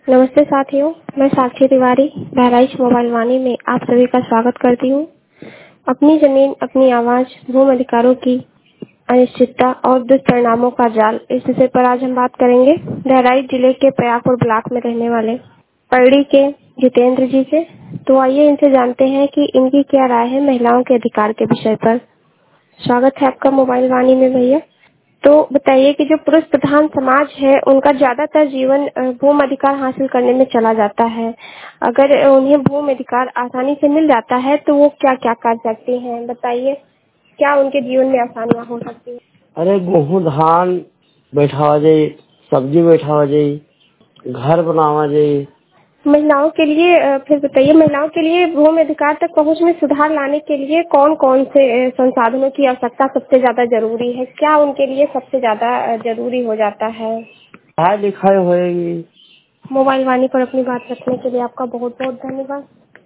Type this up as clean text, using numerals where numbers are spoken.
नमस्ते साथियों, मैं साक्षी तिवारी बहराइच मोबाइल वाणी में आप सभी का स्वागत करती हूँ। अपनी जमीन अपनी आवाज, भूमि अधिकारों की अनिश्चितता और दुष्परिणामों का जाल, इस विषय पर आज हम बात करेंगे बहराइच जिले के प्रयागपुर ब्लॉक में रहने वाले परड़ी के जितेंद्र जी से। तो आइए इनसे जानते हैं कि इनकी क्या राय है महिलाओं के अधिकार के विषय पर। स्वागत है आपका मोबाइल वाणी में भैया। तो बताइए कि जो पुरुष प्रधान समाज है उनका ज्यादातर जीवन भूमि अधिकार हासिल करने में चला जाता है। अगर उन्हें भूमि अधिकार आसानी से मिल जाता है तो वो क्या क्या कर सकती हैं, बताइए क्या उनके जीवन में आसानियां हो सकती हैं। अरे गेहूं धान बैठावा जाई, सब्जी बैठावा जाई, घर बनावा जाई। महिलाओं के लिए फिर बताइए महिलाओं के लिए भूमि अधिकार तक पहुंच में सुधार लाने के लिए कौन कौन से संसाधनों की आवश्यकता सबसे ज्यादा जरूरी है, क्या उनके लिए सबसे ज्यादा जरूरी हो जाता है। पढ़ाई लिखाई होएगी। मोबाइल वाणी पर अपनी बात रखने के लिए आपका बहुत बहुत धन्यवाद।